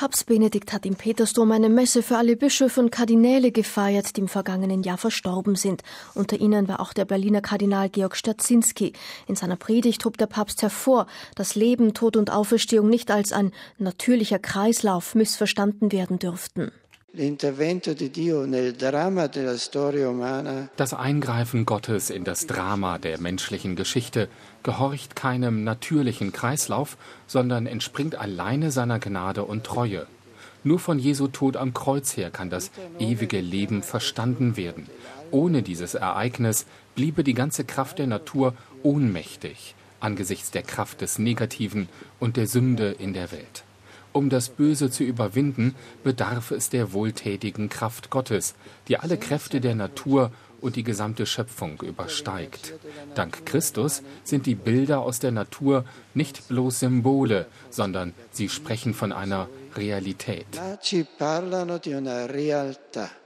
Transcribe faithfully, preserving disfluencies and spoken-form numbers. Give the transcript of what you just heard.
Papst Benedikt hat im Petersdom eine Messe für alle Bischöfe und Kardinäle gefeiert, die im vergangenen Jahr verstorben sind. Unter ihnen war auch der Berliner Kardinal Georg Stadzinski. In seiner Predigt hob der Papst hervor, dass Leben, Tod und Auferstehung nicht als ein natürlicher Kreislauf missverstanden werden dürften. Das Eingreifen Gottes in das Drama der menschlichen Geschichte gehorcht keinem natürlichen Kreislauf, sondern entspringt alleine seiner Gnade und Treue. Nur von Jesu Tod am Kreuz her kann das ewige Leben verstanden werden. Ohne dieses Ereignis bliebe die ganze Kraft der Natur ohnmächtig angesichts der Kraft des Negativen und der Sünde in der Welt. Um das Böse zu überwinden, bedarf es der wohltätigen Kraft Gottes, die alle Kräfte der Natur und die gesamte Schöpfung übersteigt. Dank Christus sind die Bilder aus der Natur nicht bloß Symbole, sondern sie sprechen von einer Realität.